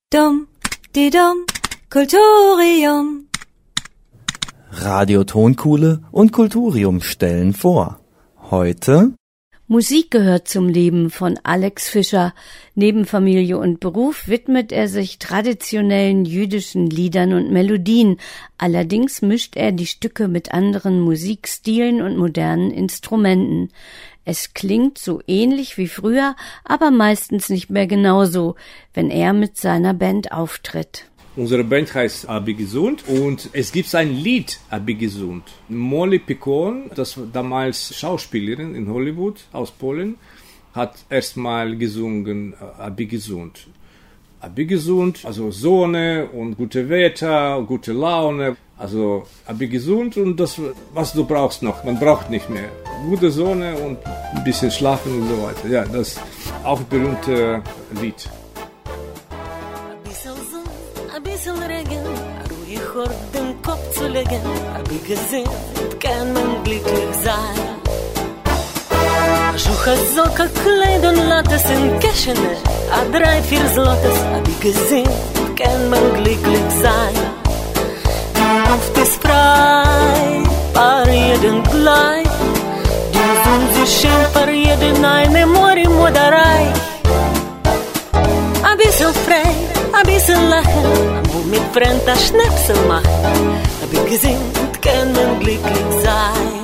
Dum, di dum, Kulturium. Radio Tonkuhle und Kulturium stellen vor. Heute Musik gehört zum Leben von Alex Fischer. Neben Familie und Beruf widmet er sich traditionellen jüdischen Liedern und Melodien. Allerdings mischt er die Stücke mit anderen Musikstilen und modernen Instrumenten. Es klingt so ähnlich wie früher, aber meistens nicht mehr genauso, wenn er mit seiner Band auftritt. Unsere Band heißt Abi Gesund und es gibt ein Lied Abi Gesund. Molly Picon, das war damals Schauspielerin in Hollywood aus Polen, hat erstmal gesungen Abi Gesund. Abi Gesund, also Sonne und gute Wetter, gute Laune. Also Abi Gesund und das, was du brauchst noch. Man braucht nicht mehr. Gute Sonne und ein bisschen schlafen und so weiter. Ja, das ist auch ein berühmtes Lied. Ein bisschen Regen, ruhig vor den Kopf zu legen, hab ich gesehen, kann man glücklich sein. Schucha Soka Kleid und Lattes in Keschene, a 3-4 Zlotes, hab ich gesehen, kann man glücklich sein. Die Luft ist frei, par jeden gleich, die Sonne scheint par jeden eine Moderei. Ein bisschen frei, ein bisschen lachen, wo mit Freunden Schnäpsel machen. Hab ich gesehen und kann man glücklich sein.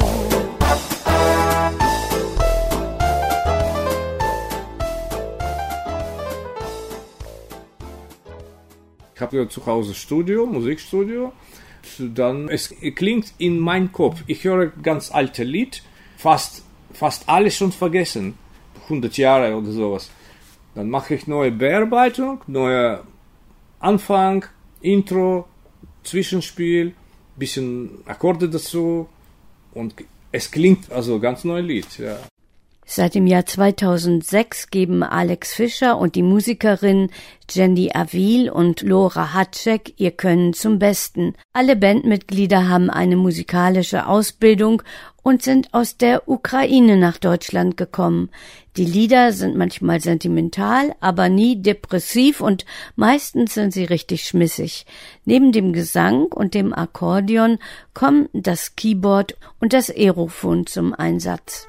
Ich habe zu Hause Studio, Musikstudio. Dann, es klingt in meinem Kopf. Ich höre ganz alte Lied, fast alles schon vergessen. 100 Jahre oder sowas. Dann mache ich neue Bearbeitung, neuer Anfang, Intro, Zwischenspiel, bisschen Akkorde dazu und es klingt also ganz neues Lied, ja. Seit dem Jahr 2006 geben Alex Fischer und die Musikerin Jenny Avil und Lora Hatschek ihr Können zum Besten. Alle Bandmitglieder haben eine musikalische Ausbildung und sind aus der Ukraine nach Deutschland gekommen. Die Lieder sind manchmal sentimental, aber nie depressiv und meistens sind sie richtig schmissig. Neben dem Gesang und dem Akkordeon kommen das Keyboard und das Aerophon zum Einsatz.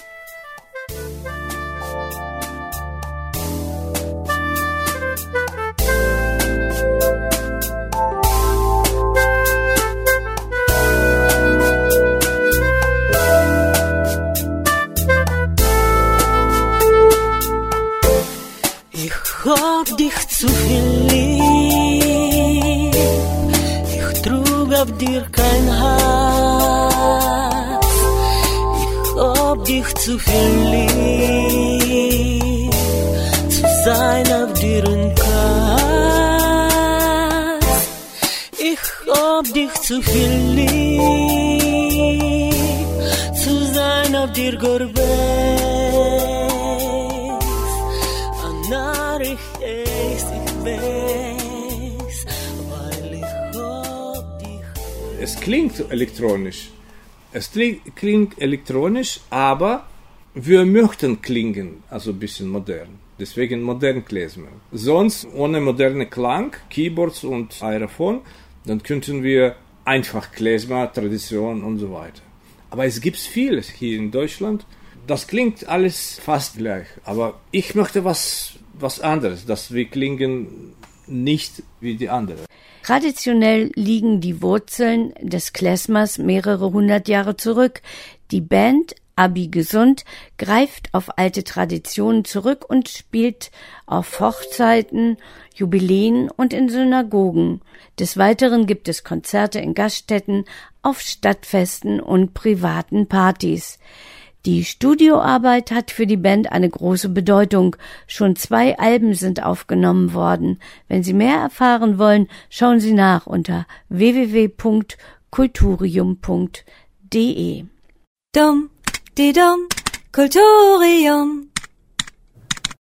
Ich hab dich zu viel lieb, ich trug auf dir kein Hass. Ich hab dich zu viel lieb, zu sein auf dir ein Kass. Ich hab dich zu viel lieb, zu sein auf dir Gorbet. Es klingt elektronisch. Klingt elektronisch, aber wir möchten klingen, also ein bisschen modern. Deswegen modern Klezmer. Sonst ohne moderne Klang, Keyboards und Aerophon, dann könnten wir einfach Klezmer, Tradition und so weiter. Aber es gibt vieles hier in Deutschland. Das klingt alles fast gleich. Aber ich möchte was anderes, dass wir klingen nicht wie die anderen. Traditionell liegen die Wurzeln des Klezmers mehrere hundert Jahre zurück. Die Band Abi Gesund greift auf alte Traditionen zurück und spielt auf Hochzeiten, Jubiläen und in Synagogen. Des Weiteren gibt es Konzerte in Gaststätten, auf Stadtfesten und privaten Partys. Die Studioarbeit hat für die Band eine große Bedeutung. Schon 2 Alben sind aufgenommen worden. Wenn Sie mehr erfahren wollen, schauen Sie nach unter www.kulturium.de. Dum, di dum, Kulturium.